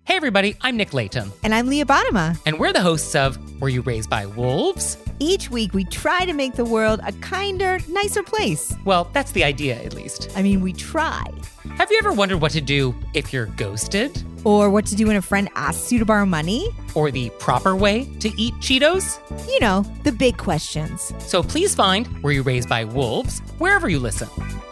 Hey everybody, I'm Nick Layton. And I'm Leah Bottima. And we're the hosts of Were You Raised by Wolves? Each week we try to make the world a kinder, nicer place. Well, that's the idea, at least. I mean, we try. Have you ever wondered what to do if you're ghosted? Or what to do when a friend asks you to borrow money? Or the proper way to eat Cheetos? You know, the big questions. So please find Were You Raised by Wolves wherever you listen.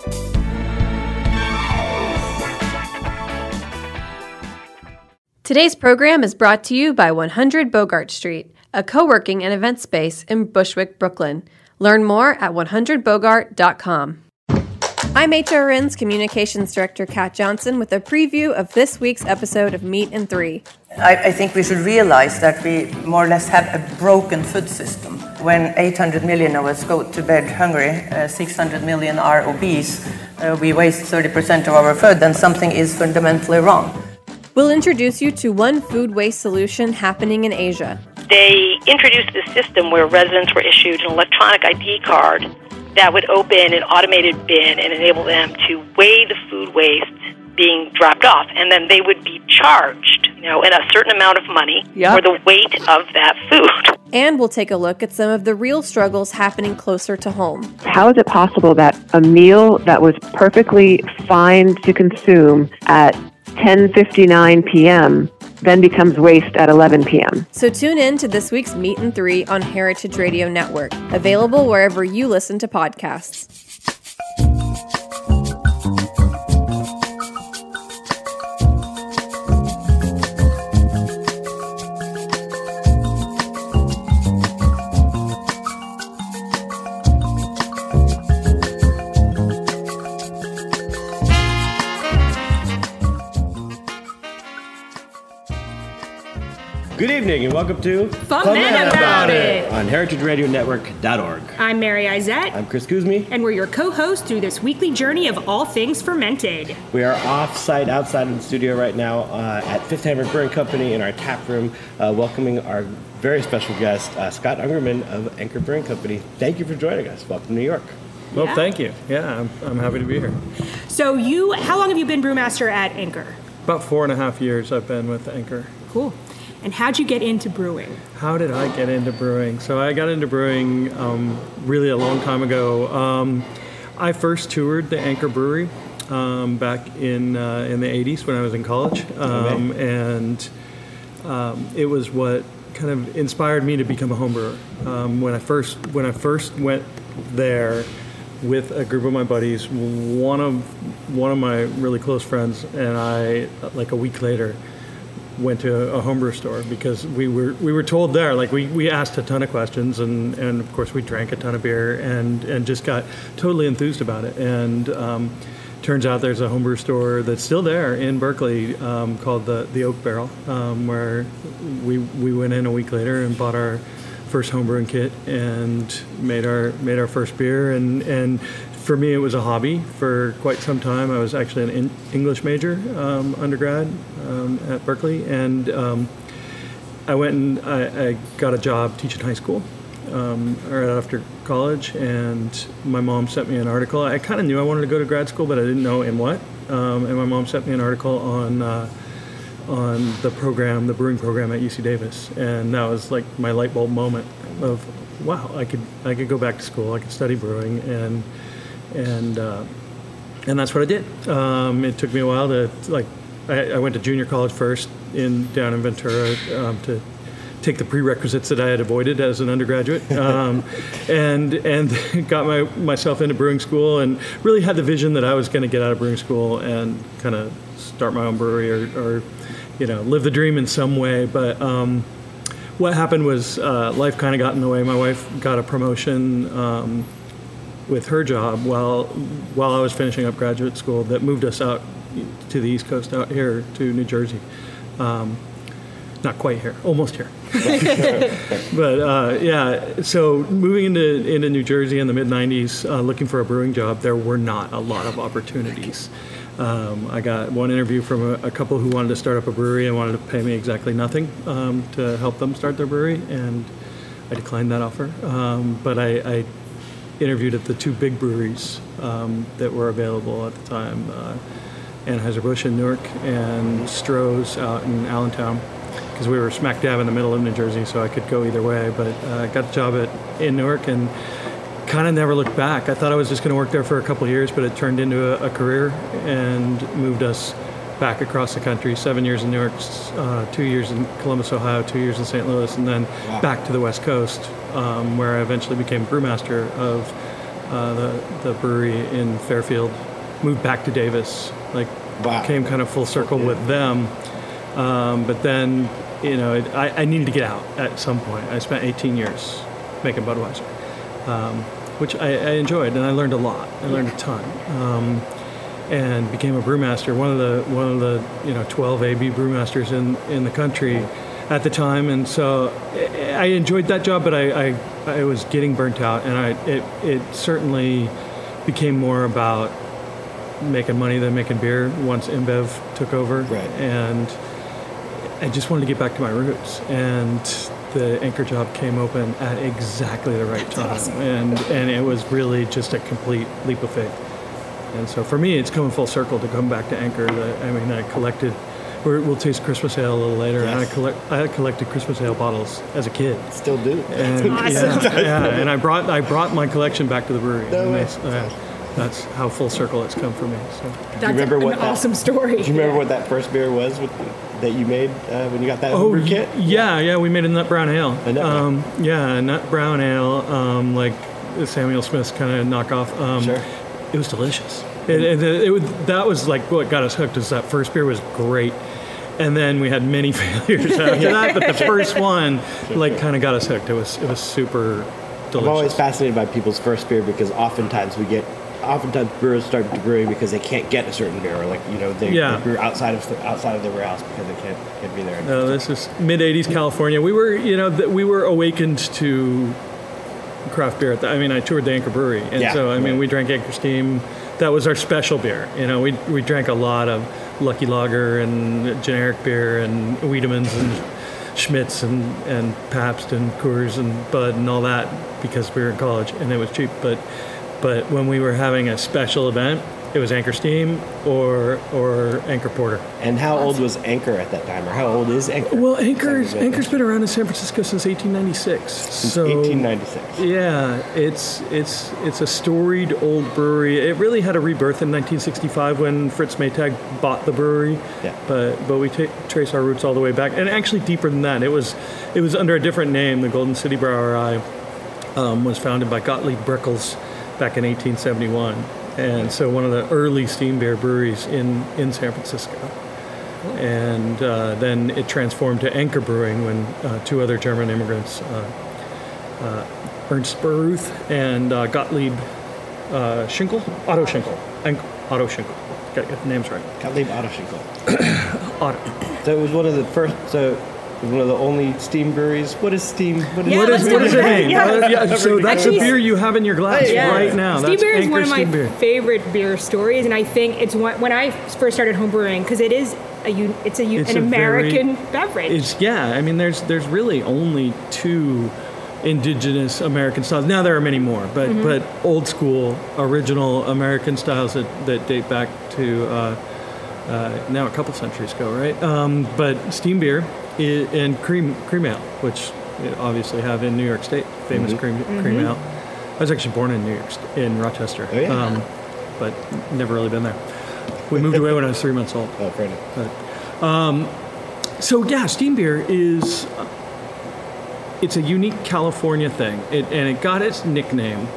Today's program is brought to you by 100 Bogart Street, a co-working and event space in Bushwick, Brooklyn. Learn more at 100bogart.com. I'm HRN's Communications Director, Kat Johnson, with a preview of this week's episode of Meat and Three. I think we should realize that we more or less have a broken food system. When 800 million of us go to bed hungry, 600 million are obese, we waste 30% of our food, then something is fundamentally wrong. We'll introduce you to one food waste solution happening in Asia. They introduced this system where residents were issued an electronic ID card that would open an automated bin and enable them to weigh the food waste being dropped off. And then they would be charged, in a certain amount of money for the weight of that food. And we'll take a look at some of the real struggles happening closer to home. How is it possible that a meal that was perfectly fine to consume at 10:59 p.m. then becomes waste at 11 p.m. So tune in to this week's Meat and Three on Heritage Radio Network, available wherever you listen to podcasts. Good evening and welcome to Fun Men About It on heritageradionetwork.org. I'm Mary Izette. I'm Chris Kuzmi. And we're your co-hosts through this weekly journey of all things fermented. We are off-site outside of the studio right now at Fifth Hammer Brewing Company in our tap room, welcoming our very special guest, Scott Ungerman of Anchor Brewing Company. Thank you for joining us. Welcome to New York. Well, thank you. Yeah, I'm happy to be here. So how long have you been brewmaster at Anchor? About 4.5 years I've been with Anchor. Cool. And how'd you get into brewing? How did I get into brewing? So I got into brewing really a long time ago. I first toured the Anchor Brewery back in the 80s when I was in college. And it was what kind of inspired me to become a home brewer. When I first went there with a group of my buddies, one of my really close friends and I, like a week later, went to a homebrew store because we were told there, like we asked a ton of questions and of course we drank a ton of beer and just got totally enthused about it. And turns out there's a homebrew store that's still there in Berkeley called the Oak Barrel, where we went in a week later and bought our first homebrewing kit and made our first beer. And for me, it was a hobby for quite some time. I was actually an English major undergrad at Berkeley, and I went and I got a job teaching high school right after college, and my mom sent me an article. I kind of knew I wanted to go to grad school, but I didn't know in what. And my mom sent me an article on the program, the brewing program at UC Davis, and that was like my light bulb moment of, wow, I could go back to school, I could study brewing, and that's what I did. It took me a while to I went to junior college first down in Ventura to take the prerequisites that I had avoided as an undergraduate, and got myself into brewing school, and really had the vision that I was going to get out of brewing school and kind of start my own brewery or live the dream in some way. But what happened was life kind of got in the way. My wife got a promotion with her job while I was finishing up graduate school that moved us out to the East Coast, out here to New Jersey. Not quite here, almost here. But so moving into New Jersey in the mid-90s, looking for a brewing job, there were not a lot of opportunities. I got one interview from a couple who wanted to start up a brewery and wanted to pay me exactly nothing to help them start their brewery, and I declined that offer. But I interviewed at the two big breweries that were available at the time, Anheuser-Busch in Newark and Stroh's out in Allentown, because we were smack dab in the middle of New Jersey, so I could go either way. But I got the job in Newark and kind of never looked back. I thought I was just going to work there for a couple of years, but it turned into a career and moved us back across the country. 7 years in Newark, 2 years in Columbus, Ohio, 2 years in St. Louis, and then back to the West Coast, where I eventually became brewmaster of the brewery in Fairfield. Moved back to Davis, came kind of full circle with them. But then, I needed to get out at some point. I spent 18 years making Budweiser, which I enjoyed, and I learned a lot. I learned a ton, and became a brewmaster. One of the 12 AB brewmasters in the country at the time, and so I enjoyed that job. But I was getting burnt out, and it certainly became more about making money than making beer once InBev took over. Right. And I just wanted to get back to my roots, and the Anchor job came open at exactly the right time. Awesome. And it was really just a complete leap of faith. And so for me, it's coming full circle to come back to Anchor. I collected, we'll taste Christmas ale a little later, yes. And I collected Christmas ale bottles as a kid. Still do. And, awesome. And I brought my collection back to the brewery. No way. That's how full circle it's come for me. So. That's an awesome story. Do you remember what that first beer was that you made when you got that homebrew kit? Yeah, we made a nut brown ale. A nut brown ale, like Samuel Smith's kind of knockoff. Sure. It was delicious. That was like what got us hooked. Is that first beer was great, and then we had many failures after that. But the first one, kind of got us hooked. It was super delicious. I'm always fascinated by people's first beer because oftentimes brewers start brewing because they can't get a certain beer, or they brew outside of their warehouse because they can't be there. No, this is mid '80s California. We were awakened to craft beer. I toured the Anchor Brewery, and we drank Anchor Steam. That was our special beer. We drank a lot of Lucky Lager and generic beer and Wiedemann's and Schmitz and Pabst and Coors and Bud and all that because we were in college and it was cheap. But when we were having a special event, it was Anchor Steam or Anchor Porter. And how old was Anchor at that time, or how old is Anchor? Well, Anchor's been around in San Francisco since 1896. Since 1896. Yeah, it's a storied old brewery. It really had a rebirth in 1965 when Fritz Maytag bought the brewery. Yeah. But we trace our roots all the way back, and actually deeper than that. It was under a different name. The Golden City Brauerei was founded by Gottlieb Brickels back in 1871. And so one of the early steam beer breweries in San Francisco. And then it transformed to Anchor Brewing when two other German immigrants, Ernst Baruth and Gottlieb Otto Schinkel. Otto Schinkel. Got to get the names right. Gottlieb Otto Schinkel. Otto. So it was one of the first... one of the only steam breweries. What is steam? What is it mean? So that's a beer you have in your glass right now. Steam that's beer is Anchor one of my beer. favorite beer stories, and I think it's when I first started home brewing, because it's an American beverage. There's really only two indigenous American styles. Now there are many more, but old school original American styles that date back to now a couple centuries ago, right? But steam beer and cream ale, which you obviously have in New York State, famous cream ale. I was actually born in New York, in Rochester, but never really been there. We moved away when I was 3 months old. Oh, fair enough. So steam beer is it's a unique California thing, and it got its nickname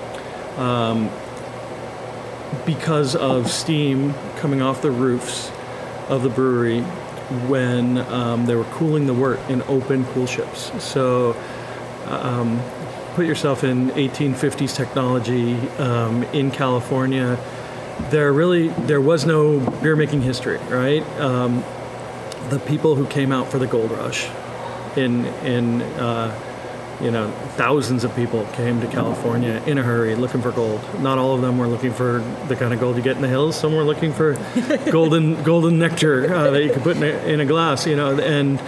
because of steam coming off the roofs of the brewery when they were cooling the wort in open cool ships. So put yourself in 1850s technology in California. There was no beer making history, right? The people who came out for the gold rush thousands of people came to California in a hurry looking for gold. Not all of them were looking for the kind of gold you get in the hills. Some were looking for golden nectar that you could put in a glass, and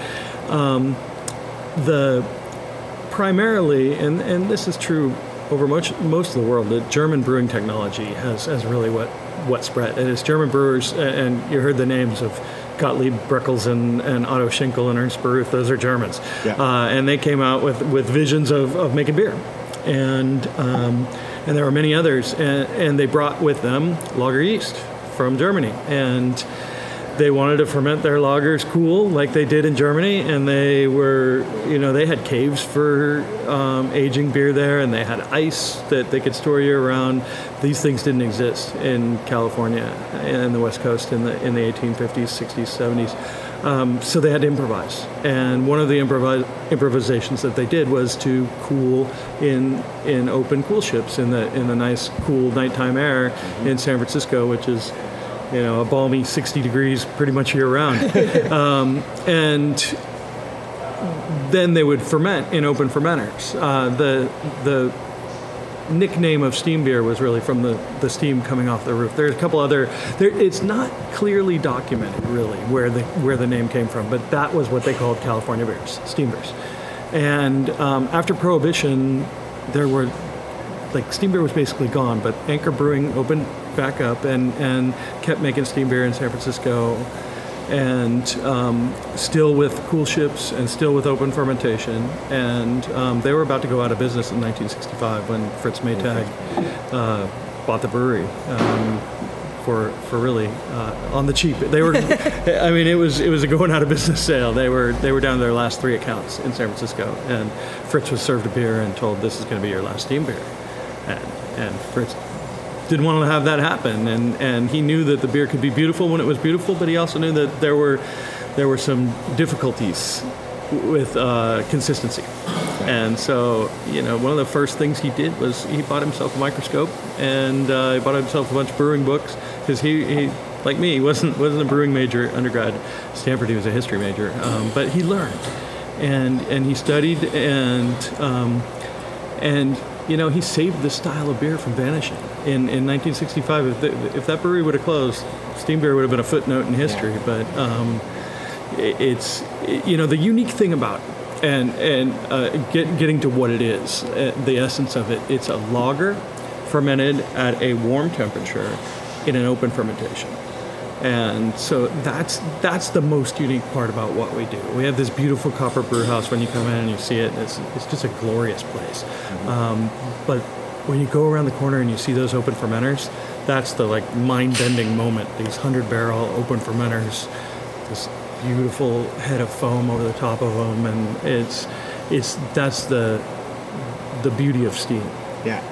the primarily, and this is true over most of the world, the German brewing technology has really what what spread. And it's German brewers, and you heard the names of Gottlieb Breckels and Otto Schinkel and Ernst Baruth. Those are Germans. Yeah. And they came out with visions of making beer. And there were many others. And they brought with them lager yeast from Germany. And they wanted to ferment their lagers cool like they did in Germany. And they were, they had caves for aging beer there, and they had ice that they could store year round. These things didn't exist in California and the West Coast in the 1850s, 60s, 70s. So they had to improvise. And one of the improvisations that they did was to cool in open cool ships in the nice cool nighttime air in San Francisco, which is a balmy 60 degrees pretty much year round. And then they would ferment in open fermenters. The nickname of steam beer was really from the steam coming off the roof. There's a couple other, it's not clearly documented really where the name came from, but that was what they called California beers, steam beers. And after Prohibition, there were, steam beer was basically gone, but Anchor Brewing opened back up and kept making steam beer in San Francisco, and still with cool ships and still with open fermentation. And they were about to go out of business in 1965 when Fritz Maytag bought the brewery for really on the cheap. They were, it was a going out of business sale. They were down to their last 3 accounts in San Francisco, and Fritz was served a beer and told, "This is going to be your last steam beer," and Fritz didn't want to have that happen, and he knew that the beer could be beautiful when it was beautiful, but he also knew that there were some difficulties with consistency. And so, one of the first things he did was he bought himself a microscope, and he bought himself a bunch of brewing books, because he like me, wasn't a brewing major at undergrad. Stanford, he was a history major, but he learned, and he studied, and he saved the style of beer from vanishing. In 1965, if that brewery would have closed, steam beer would have been a footnote in history. But it's the unique thing about it, and getting to what it is, the essence of it. It's a lager fermented at a warm temperature in an open fermentation. And so that's the most unique part about what we do. We have this beautiful copper brew house. When you come in and you see it, it's just a glorious place. But when you go around the corner and you see those open fermenters, that's the mind-bending moment. These 100-barrel open fermenters, this beautiful head of foam over the top of them, and that's the beauty of steam. Yeah.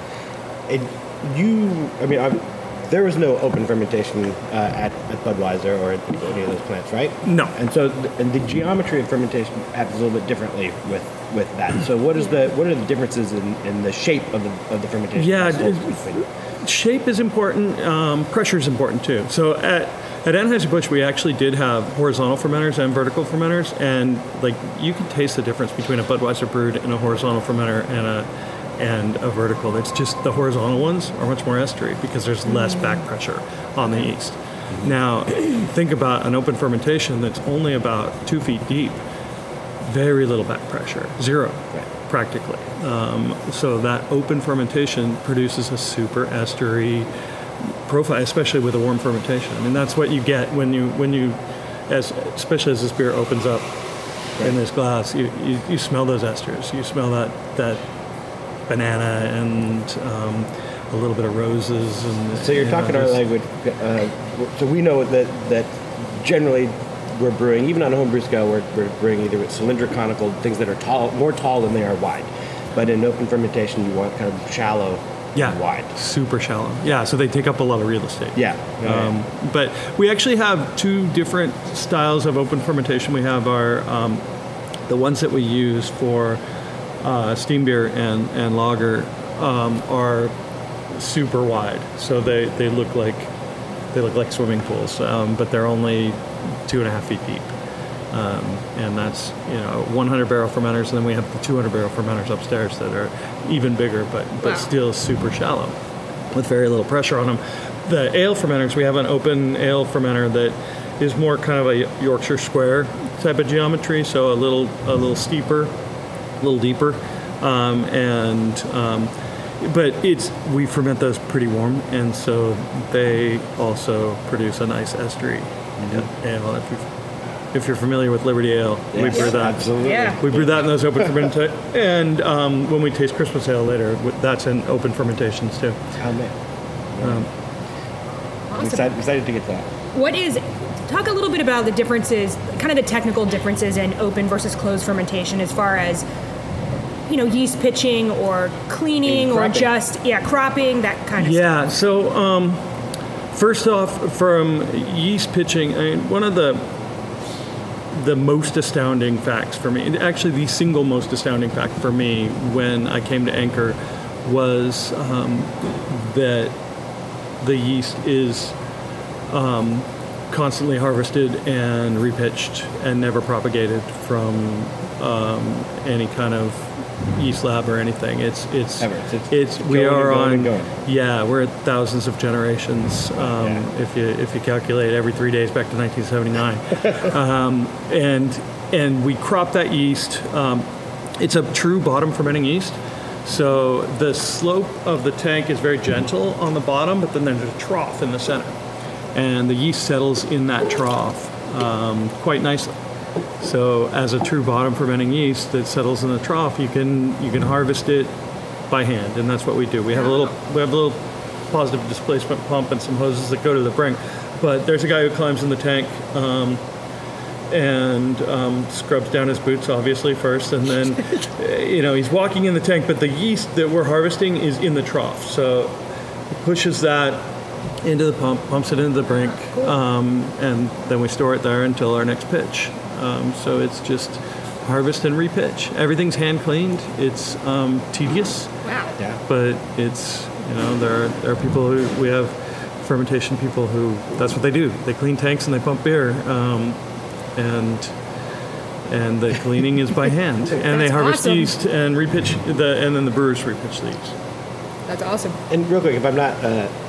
There was no open fermentation at Budweiser or at any of those plants, right? No. And so, the geometry of fermentation happens a little bit differently with that. So, what are the differences in the shape of the fermentation? Yeah, shape is important. Pressure is important too. So at Anheuser-Busch, we actually did have horizontal fermenters and vertical fermenters, and you can taste the difference between a Budweiser brewed in a horizontal fermenter and a vertical. It's just the horizontal ones are much more estery because there's less back pressure on the yeast. Now, think about an open fermentation that's only about 2 feet deep. Very little back pressure, zero, practically. So that open fermentation produces a super estery profile, especially with a warm fermentation. That's what you get when you especially as this beer opens up in this glass. You smell those esters. You smell that banana and a little bit of roses. And so you're talking our language. So we know that generally we're brewing, even on a homebrew scale, we're brewing either with cylindrical, conical, things that are more tall than they are wide. But in open fermentation, you want kind of shallow, wide. Super shallow. Yeah, so they take up a lot of real estate. Yeah. But we actually have 2 different styles of open fermentation. We have our the ones that we use for steam beer and lager are super wide, so they look like swimming pools, but they're only 2.5 feet deep, and that's 100-barrel fermenters, and then we have the 200-barrel fermenters upstairs that are even bigger, but still super shallow with very little pressure on them. The ale fermenters, we have an open ale fermenter that is more kind of a Yorkshire square type of geometry, so a little steeper, a little deeper, and but we ferment those pretty warm, and so they also produce a nice estery ale. If you're familiar with Liberty Ale, we brew that. Absolutely. Yeah. We brew that in those open fermentation. And when we taste Christmas Ale later, that's in open fermentations too. Oh, man. I'm Awesome. excited to get that. Talk a little bit about the differences, kind of the technical differences in open versus closed fermentation as far as, yeast pitching or cleaning or just, cropping, that kind of stuff. Yeah, so first off, from yeast pitching, I mean, one of the most astounding facts for me, actually the single most astounding fact for me when I came to Anchor was that the yeast is constantly harvested and repitched and never propagated from any kind of yeast lab or anything. We are on, we're at thousands of generations. If you calculate every 3 days back to 1979, and we crop that yeast. It's a true bottom fermenting yeast. So the slope of the tank is very gentle on the bottom, but then there's a trough in the center, and the yeast settles in that trough quite nicely. So as a true bottom fermenting yeast that settles in the trough, you can harvest it by hand, and that's what we do. We have a little positive displacement pump and some hoses that go to the brink. But there's a guy who climbs in the tank and scrubs down his boots, obviously, first, and then he's walking in the tank. But the yeast that we're harvesting is in the trough, so he pushes that into the pump, pumps it into the brink, and then we store it there until our next pitch. So it's just harvest and repitch. Everything's hand cleaned. It's tedious. Wow. Yeah. But it's, there are people we have fermentation people who, that's what they do. They clean tanks and they pump beer. And the cleaning is by hand. And they harvest yeast and repitch and then the brewers repitch the yeast. That's awesome. And real quick, if I'm not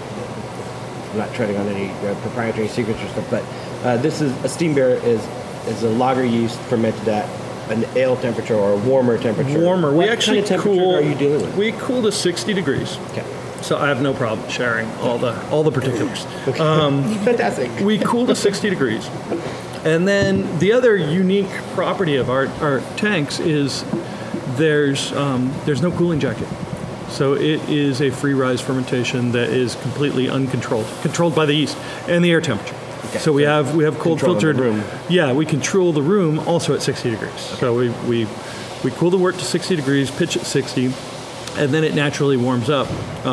treading on any proprietary secrets or stuff, but this is a steam beer is a lager yeast fermented at an ale temperature or a warmer temperature. Warmer. What kind of temperature are you dealing with? We cool to 60 degrees. Okay. So I have no problem sharing all the particulars. Fantastic. We cool to 60 degrees. And then the other unique property of our tanks is there's no cooling jacket. So it is a free rise fermentation that is completely uncontrolled, controlled by the yeast and the air temperature. Okay. So we have cold filtered room. Yeah, we control the room also at 60 degrees. Okay. So we cool the wort to 60 degrees, pitch at 60, and then it naturally warms up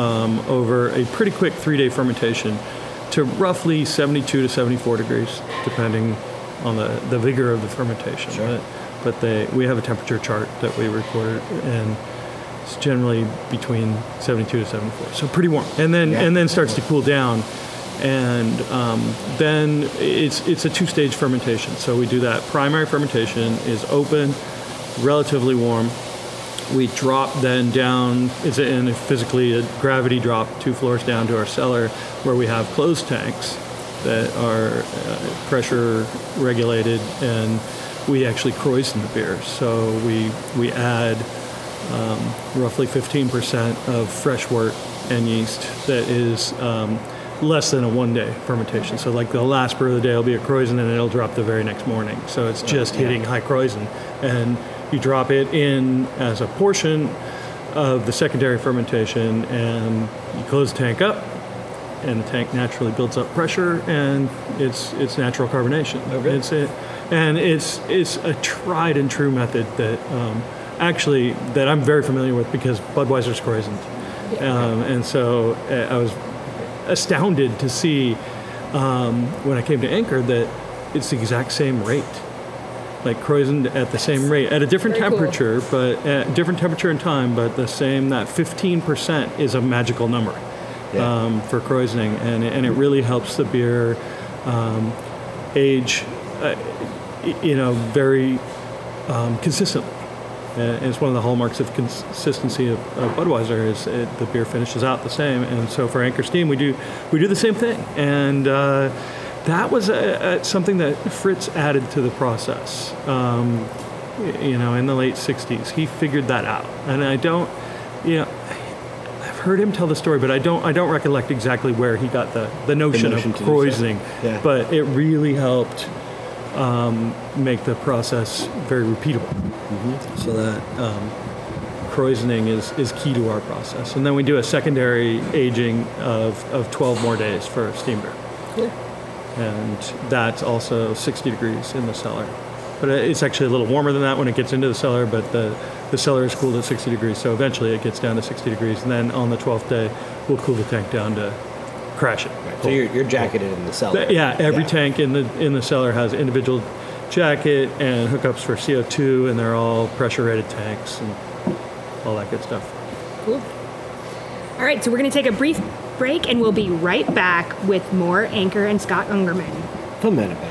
over a pretty quick 3-day fermentation to roughly 72 to 74 degrees, depending on the vigor of the fermentation. Sure. But we have a temperature chart that we recorded, and it's generally between 72 to 74, so pretty warm. And then starts to cool down, and then it's a 2-stage fermentation. So we do that. Primary fermentation is open, relatively warm. We drop then down, it's physically a gravity drop 2 floors down to our cellar, where we have closed tanks that are pressure regulated, and we actually kreuzen the beer. So we add roughly 15% of fresh wort and yeast that is less than a 1-day fermentation. So like the last brew of the day will be a kreuzen, and it'll drop the very next morning. So it's just hitting high kreuzen, and you drop it in as a portion of the secondary fermentation, and you close the tank up, and the tank naturally builds up pressure, and it's natural carbonation. Okay. It's a tried and true method that actually that I'm very familiar with because Budweiser's kreuzened. And so I was astounded to see when I came to Anchor that it's the exact same rate. Like kreuzened at the same rate, at a different temperature, but at different temperature and time, but the same, that 15% is a magical number for kreuzening, and it really helps the beer age, very consistently. And it's one of the hallmarks of consistency of Budweiser is the beer finishes out the same, and so for Anchor Steam we do the same thing, and that was something that Fritz added to the process. In the late '60s, he figured that out, and heard him tell the story, but I don't recollect exactly where he got the notion of krausening. Yeah. But it really helped make the process very repeatable. So that krausening is key to our process. And then we do a secondary aging of 12 more days for steam beer. Cool. And that's also 60 degrees in the cellar. But it's actually a little warmer than that when it gets into the cellar, but the cellar is cooled at 60 degrees, so eventually it gets down to 60 degrees, and then on the 12th day, we'll cool the tank down to crash it. Right. So you're jacketed in the cellar. Every tank in the cellar has individual jacket and hookups for CO2, and they're all pressure-rated tanks and all that good stuff. Cool. All right, so we're going to take a brief break, and we'll be right back with more Anchor and Scott Ungerman. Ferment about it.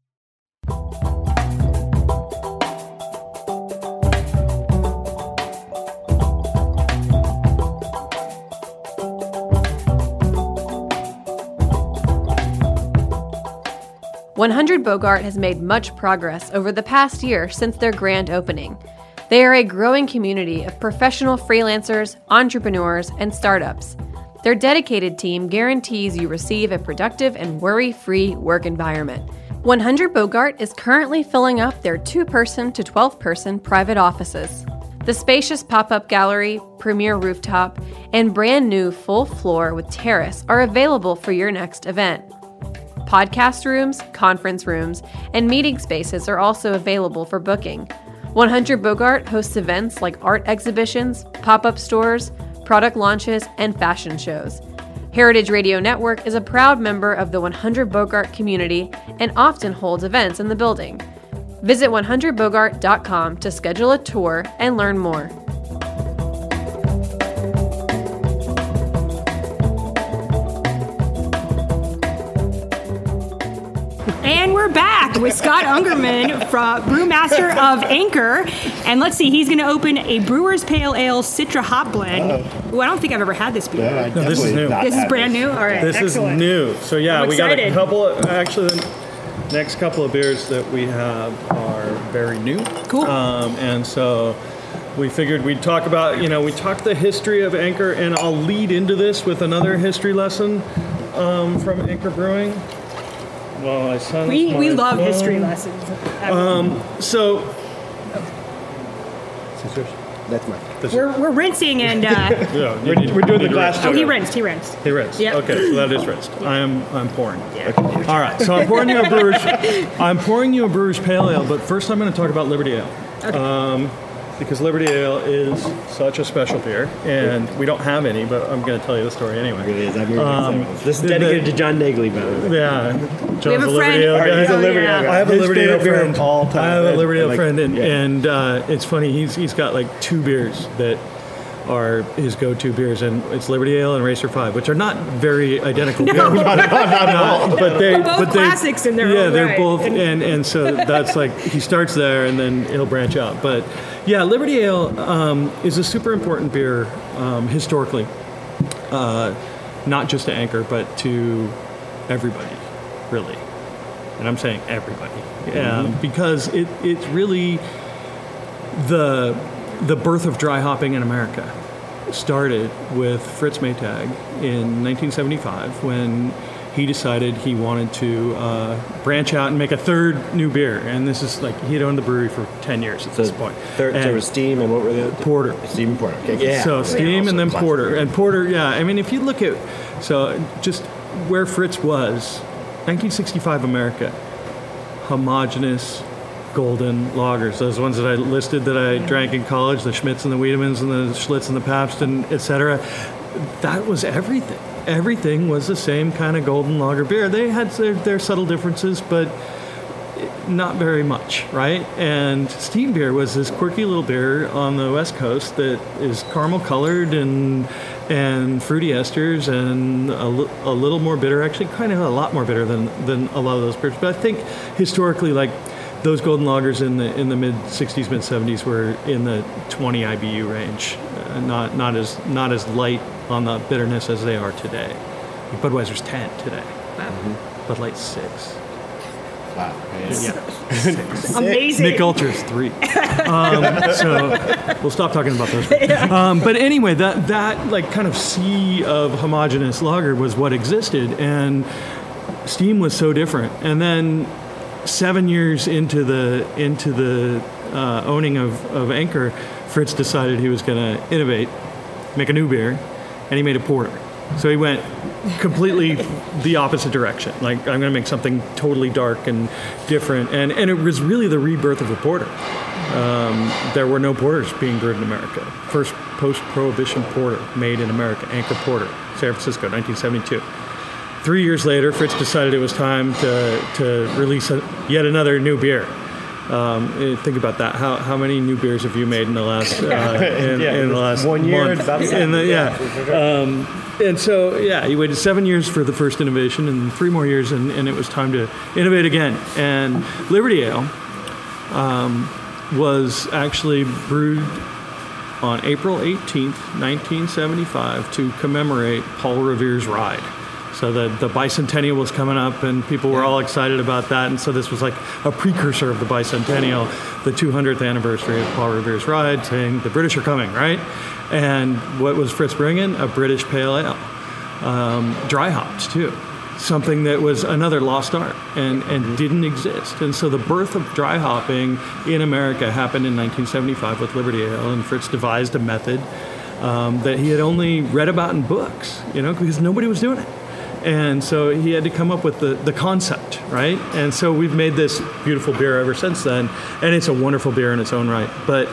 100 Bogart has made much progress over the past year since their grand opening. They are a growing community of professional freelancers, entrepreneurs, and startups. Their dedicated team guarantees you receive a productive and worry-free work environment. 100 Bogart is currently filling up their 2-person to 12-person private offices. The spacious pop-up gallery, premier rooftop, and brand new full floor with terrace are available for your next event. Podcast rooms, conference rooms, and meeting spaces are also available for booking. 100 Bogart hosts events like art exhibitions, pop-up stores, product launches, and fashion shows. Heritage Radio Network is a proud member of the 100 Bogart community and often holds events in the building. Visit 100bogart.com to schedule a tour and learn more. And we're back with Scott Ungerman, brewmaster of Anchor. And let's see, he's going to open a Brewer's Pale Ale Citra Hop Blend. Ooh, I don't think I've ever had this beer. Yeah, No, this is new. This is brand new? All right, This excellent. is new. So yeah, I'm we got a excited. couple of, actually the next couple of beers that we have are very new. Cool. And so we figured we'd talk about, we talked the history of Anchor, and I'll lead into this with another history lesson from Anchor Brewing. Well, I silenced We my love phone. history lessons. So That's mine. We're rinsing and... yeah, We're doing the glass oh, he jar. rinsed. He rinsed. Yep. Okay, so that is rinsed. I'm pouring. Yeah. All right, so I'm pouring you a Brewer's Pale Ale, but first I'm going to talk about Liberty Ale. Okay. Because Liberty Ale is such a special beer, and we don't have any, but I'm going to tell you the story anyway. It is. This is dedicated to John Nagley, by the way. Yeah, John's have a Liberty friend. Ale guy. He's a Liberty Ale guy. I have a His Liberty Ale favorite beer friend. of all time. I have a Liberty Ale Like, friend, yeah. and it's funny. He's got like 2 beers that are his go-to beers, and it's Liberty Ale and Racer 5, which are not very identical beers. Not at all. But They're both classics in their yeah, own they're right. both, and so that's like he starts there, and then he'll branch out. But yeah, Liberty Ale is a super important beer historically, not just to Anchor, but to everybody, really. And I'm saying everybody, because it's really the birth of dry hopping in America started with Fritz Maytag in 1975 when he decided he wanted to branch out and make a third new beer. And this is like, he'd owned the brewery for 10 years at this point. Third, And there was Steam, and what were the Porter. Steam and Porter. Okay, yeah. So Steam and then Classic. Porter. And Porter, yeah, I mean, if you look at, so just where Fritz was, 1965 America, homogeneous golden lagers, those ones that I listed that I drank in college, the Schmitz and the Wiedemann's and the Schlitz and the Pabst and et cetera, that was everything. Everything was the same kind of golden lager beer. They had their subtle differences, but not very much, right? And steam beer was this quirky little beer on the West Coast that is caramel colored and fruity esters and a little more bitter, actually kind of a lot more bitter than a lot of those beers. But I think historically, like, those golden lagers in the mid 60s, mid 70s were in the 20 IBU range, not as light on the bitterness as they are today. Budweiser's 10 today. Bud Light's 6. Wow. Amazing. Mich Ultra is 3. So we'll stop talking about those. But anyway, that like kind of sea of homogeneous lager was what existed, and steam was so different. And then 7 years into the owning of Anchor, Fritz decided he was going to innovate, make a new beer, and he made a porter. So he went completely the opposite direction. Like, I'm going to make something totally dark and different. And it was really the rebirth of the porter. There were no porters being brewed in America. First post-prohibition porter made in America, Anchor Porter, San Francisco, 1972. 3 years later, Fritz decided it was time to release yet another new beer. Think about that. How many new beers have you made in the last in the last 1 year? month? And so, he waited 7 years for the first innovation and 3 more years, and it was time to innovate again. And Liberty Ale was actually brewed on April 18th, 1975, to commemorate Paul Revere's ride. So the bicentennial was coming up, and people were all excited about that. And so this was like a precursor of the bicentennial, the 200th anniversary of Paul Revere's ride, saying the British are coming, right? And what was Fritz bringing? A British pale ale, dry hopped too, something that was another lost art and didn't exist. And so the birth of dry hopping in America happened in 1975 with Liberty Ale, and Fritz devised a method that he had only read about in books, because nobody was doing it. And so he had to come up with the concept, right? And so we've made this beautiful beer ever since then, and it's a wonderful beer in its own right. But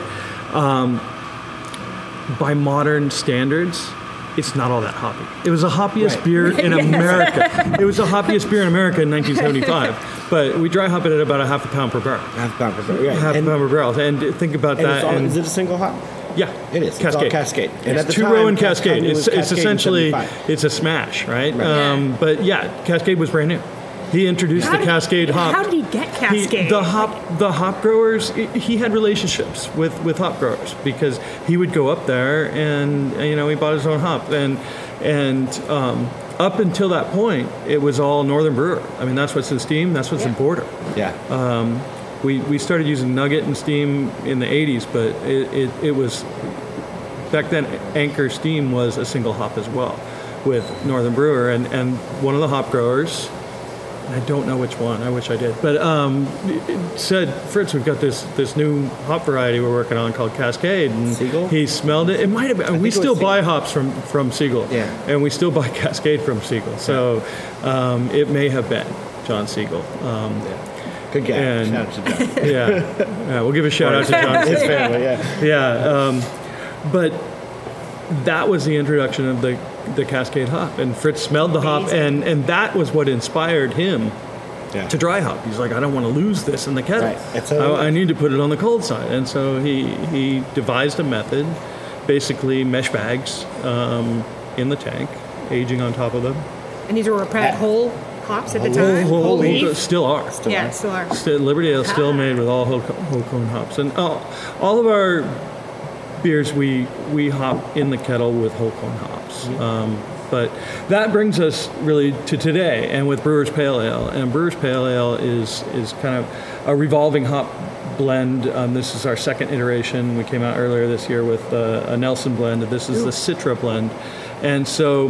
by modern standards, it's not all that hoppy. It was the hoppiest beer in America. It was the hoppiest beer in America in 1975. But we dry hop it at about a half a pound per barrel. Half a pound per barrel, Half a pound per barrel. And think about that. Is it a single hop? Yeah, it is. Cascade. It's all Cascade. And it's two-row and Cascade. It's essentially it's a smash, right? But Cascade was brand new. He introduced the Cascade hop. How did he get Cascade? The hop growers. He had relationships with hop growers because he would go up there and he bought his own hop and up until that point it was all Northern Brewer. I mean, that's what's in Steam. That's what's in Porter. Yeah. We started using Nugget and Steam in the 80s, but it was, back then, Anchor Steam was a single hop as well with Northern Brewer. And one of the hop growers, I don't know which one, I wish I did, but said, Fritz, we've got this new hop variety we're working on called Cascade. And Siegel? He smelled it. It might have been. We still buy hops from Siegel. Yeah. And we still buy Cascade from Siegel. So it may have been John Siegel. Good guy. Shout out to John. Yeah, we'll give a shout out to John. His family, but that was the introduction of the Cascade hop, and Fritz smelled the hop, and that was what inspired him to dry hop. He's like, I don't want to lose this in the kettle. Right. I need to put it on the cold side, and so he devised a method, basically mesh bags in the tank, aging on top of them. And these were whole hops at the time? Whole still are. Still are. Liberty Ale still made with all whole cone hops. And all of our beers, we hop in the kettle with whole cone hops. But that brings us really to today, and with Brewer's Pale Ale. And Brewer's Pale Ale is kind of a revolving hop blend. This is our second iteration. We came out earlier this year with a Nelson blend. This is the Citra blend. And so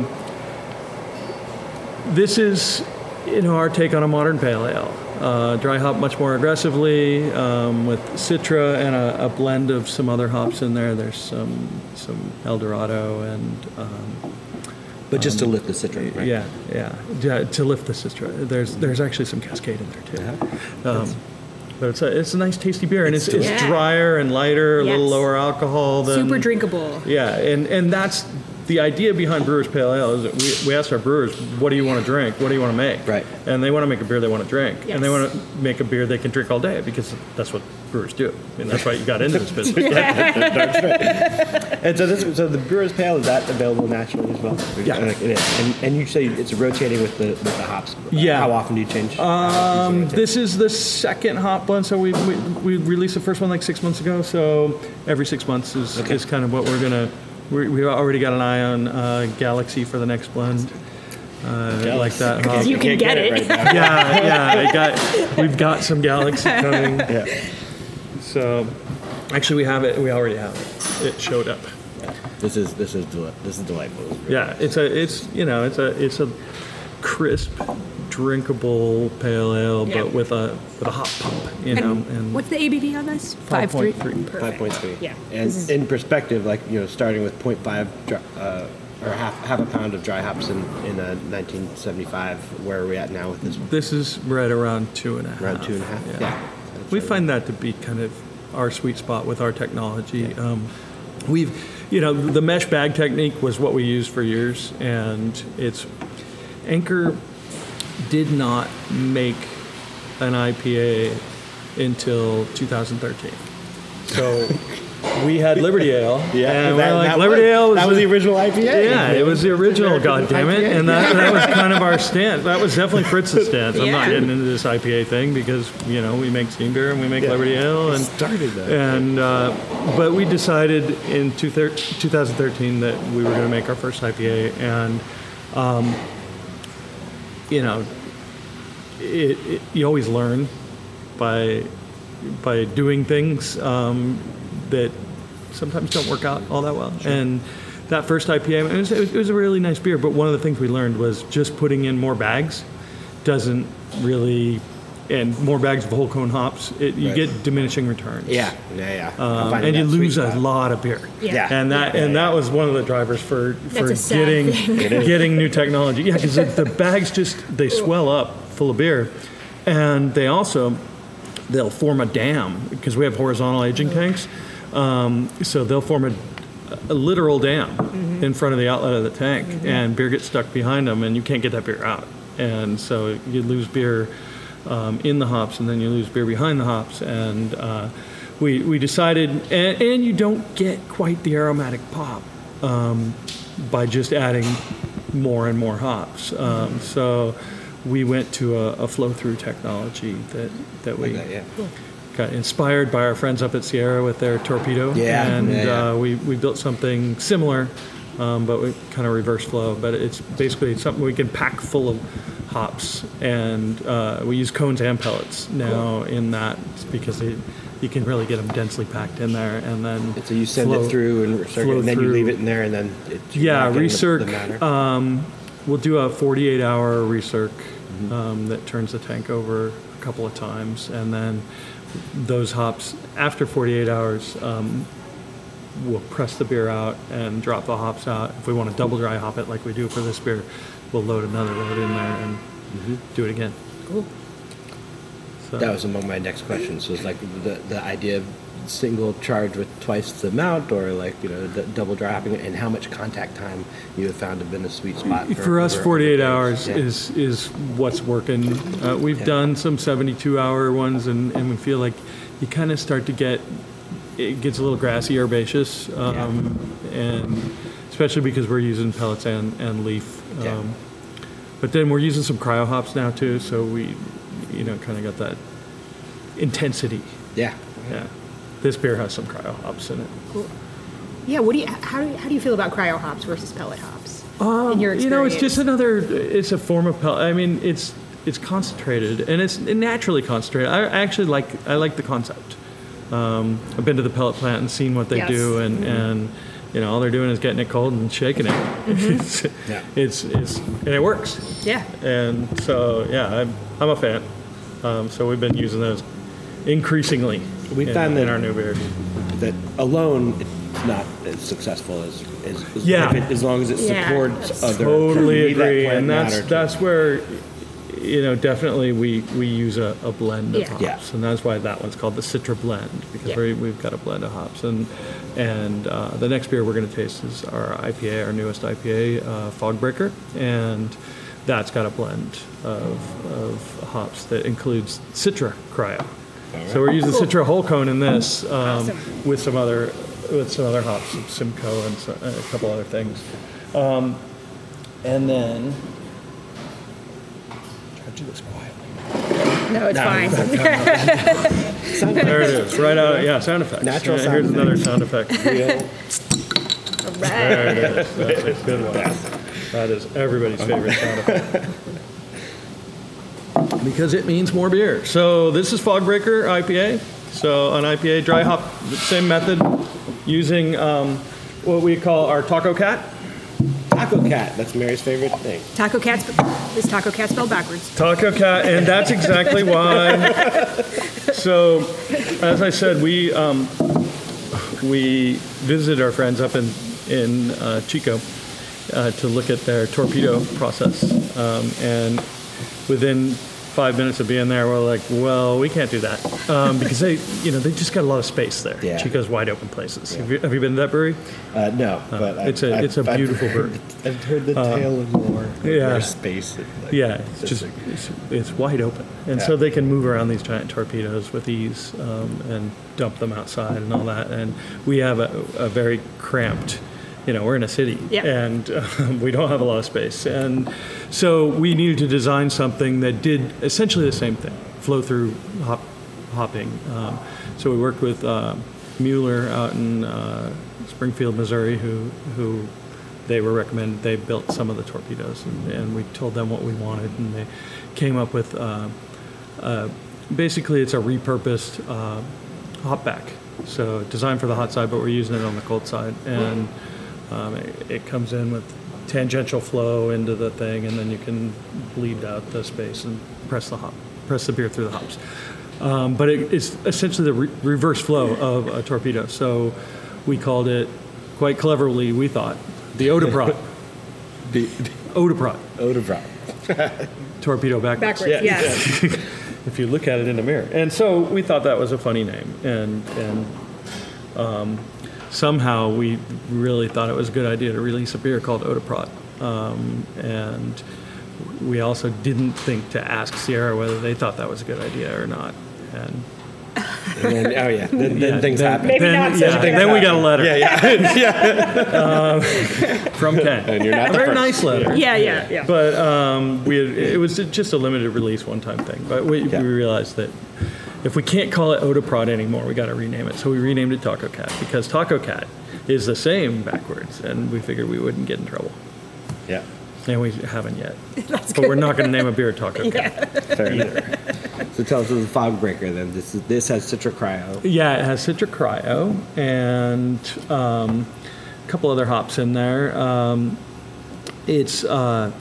this is our take on a modern pale ale. Dry hop much more aggressively with Citra and a blend of some other hops in there. There's some Eldorado and... but just to lift the Citra, right? Yeah, to lift the Citra. There's actually some Cascade in there too. But it's a nice tasty beer, and it's drier and lighter, a little lower alcohol. Super drinkable. Yeah, and that's the idea behind Brewer's Pale Ale is that we asked our brewers, what do you want to drink? What do you want to make? Right. And they want to make a beer they want to drink. Yes. And they want to make a beer they can drink all day, because that's what brewers do. I mean, that's why you got into this business. That's right. And so the Brewer's Pale, is that available nationally as well? Yeah. It is. And you say it's rotating with the hops. Yeah. How often do you change? This is the second hop blend. So we released the first one like 6 months ago. So every 6 months is kind of what we're going to... We've already got an eye on Galaxy for the next blend. like that hop. Because you can get it. right now. Yeah, we've got some Galaxy coming. Yeah. So, actually, we have it. We already have it. It showed up. This is delightful. Yeah, it's a crisp, drinkable pale ale, Yeah. but with a hop pump. And What's the ABV on this? 5.3. Perfect. 5.3. Yeah. And in perspective, like starting with 0.5 or half a pound of dry hops in 1975, where are we at now with this one? This is right around 2.5. Around 2.5. Yeah. We find that to be kind of our sweet spot with our technology. The mesh bag technique was what we used for years, and Anchor did not make an IPA until 2013. So we had Liberty Ale, and we're like, Liberty Ale was the original IPA. Yeah, it was the original, goddammit, and that was kind of our stance. That was definitely Fritz's stance. I'm not getting into this IPA thing because we make steam beer and we make Liberty Ale, and started that. And but we decided in 2013 that we were going to make our first IPA, and you always learn by doing things that sometimes don't work out all that well. Sure. And that first IPA, it was a really nice beer, but one of the things we learned was just putting in more bags doesn't really, and more bags of whole cone hops, you get diminishing returns. Yeah. And you lose a lot of beer. Yeah. And that was one of the drivers for getting new technology. Yeah, because the bags they swell up full of beer, and they'll form a dam because we have horizontal aging tanks. So they'll form a literal dam in front of the outlet of the tank, and beer gets stuck behind them, and you can't get that beer out. And so you lose beer in the hops, and then you lose beer behind the hops. And we decided, and you don't get quite the aromatic pop by just adding more and more hops. So we went to a flow-through technology that we got inspired by our friends up at Sierra with their torpedo. We built something similar, but we kind of reverse flow. But it's basically something we can pack full of hops, and we use cones and pellets now in that because you can really get them densely packed in there, and then so you send it through and recirculate, and then you leave it in there, and then recirc. We'll do a 48-hour recirc that turns the tank over a couple of times, and then those hops, after 48 hours, we'll press the beer out and drop the hops out. If we want to double dry hop it like we do for this beer, we'll load another load in there and do it again. Cool. So that was among my next questions. So it's like the idea of single charge with twice the amount, or double dry hopping, and how much contact time you have found to have been a sweet spot for us. 48 hours is what's working. We've done some 72-hour ones, and we feel like you kind of start to it gets a little grassy, herbaceous, and especially because we're using pellets and leaf. But then we're using some cryo hops now too, so we kind of got that intensity. Yeah. This beer has some cryo hops in it. Cool. Yeah. How do you feel about cryo hops versus pellet hops? In your experience? It's just it's a form of pellet. I mean, it's concentrated, and it's naturally concentrated. I actually like the concept. I've been to the pellet plant and seen what they do, and all they're doing is getting it cold and shaking it. It's and it works. Yeah. And so I'm a fan. So we've been using those increasingly. We found that in our new beers that alone it's not as successful as long as it supports other. Totally agree, and that's where definitely we use a blend of hops, and that's why that one's called the Citra blend, because we've got a blend of hops, and the next beer we're going to taste is our IPA, our newest IPA, Fogbreaker, and that's got a blend of hops that includes Citra cryo. Right. So we're using Citra whole cone in this with some other hops, some Simcoe and a couple other things, and then try to do this quietly. No, it's fine. There it is, right out. Yeah, sound effects. Natural sound. Here's another sound effect. All right. There it is. That's a good one. That is everybody's favorite sound effect. Because it means more beer. So this is Fogbreaker IPA. So an IPA dry hop, same method, using what we call our Taco Cat. Taco Cat, that's Mary's favorite thing. Taco Cat is Taco Cat spelled backwards. Taco Cat, and that's exactly why. So, as I said, we visited our friends up in Chico to look at their torpedo process, and within 5 minutes of being there, we're like, well, we can't do that because they just got a lot of space there. Yeah. Chico's wide open places. Yeah. Have you been to that brewery? No, but it's a beautiful brewery. I've heard the tale of more. More space. It's wide open, and so they can move around these giant torpedoes with ease and dump them outside and all that. And we have a very cramped. We're in a city, and we don't have a lot of space. And so we needed to design something that did essentially the same thing, flow through hopping. So we worked with Mueller out in Springfield, Missouri, who they were recommended. They built some of the torpedoes, and we told them what we wanted, and they came up with basically it's a repurposed hopback. So designed for the hot side, but we're using it on the cold side. And it comes in with tangential flow into the thing, and then you can bleed out the space and press the beer through the hops. But it's essentially the reverse flow of a torpedo. So we called it, quite cleverly, we thought, the Odeprot. The Odeprot. Torpedo backwards. Yes. If you look at it in the mirror. And so we thought that was a funny name. And somehow we really thought it was a good idea to release a beer called Odeprot. And we also didn't think to ask Sierra whether they thought that was a good idea or not. And then things happen. Then we got a letter. From Ken. And you're not a very nice letter. Yeah. But it was just a limited release one-time thing. But we realized that if we can't call it Odeprot anymore, we got to rename it. So we renamed it Taco Cat because Taco Cat is the same backwards, and we figured we wouldn't get in trouble. Yeah. And we haven't yet. But we're not going to name a beer Taco Cat either. So tell us about the Fogbreaker then. This has Citra Cryo. Yeah, it has Citra Cryo and a couple other hops in there. It's, the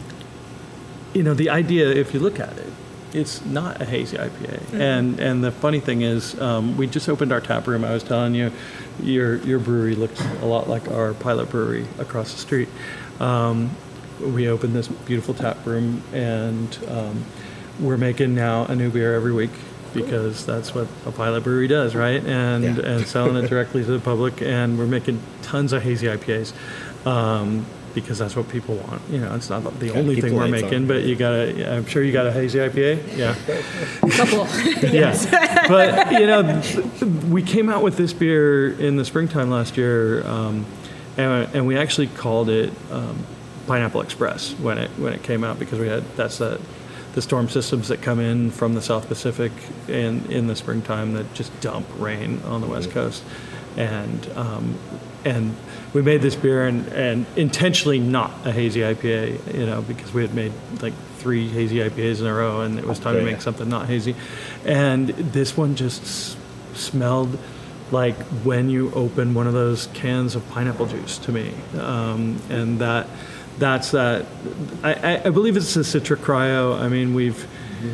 idea, if you look at it, it's not a hazy IPA. Mm-hmm. And the funny thing is, we just opened our tap room. I was telling you, your brewery looks a lot like our pilot brewery across the street. We opened this beautiful tap room, and we're making now a new beer every week because that's what a pilot brewery does, right? And selling it directly to the public, and we're making tons of hazy IPAs because that's what people want. It's not the only thing we're making, but I'm sure you got a hazy IPA, yeah. A couple, yes. But we came out with this beer in the springtime last year, and we actually called it Pineapple Express when it came out because that's the storm systems that come in from the South Pacific in the springtime that just dump rain on the West Coast, and we made this beer and intentionally not a hazy IPA, because we had made like 3 hazy IPAs in a row, and it was time to make something not hazy, and this one just smelled like when you open one of those cans of pineapple juice to me, and that's that. I believe it's the Citra Cryo. I mean, we've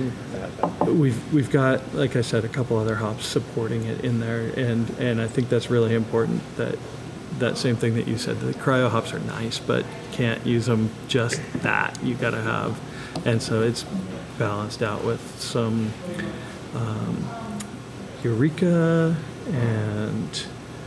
got, like I said, a couple other hops supporting it in there, and I think that's really important. That same thing that you said. The cryo hops are nice, but you can't use them just that. You got to have, and so it's balanced out with some Eureka and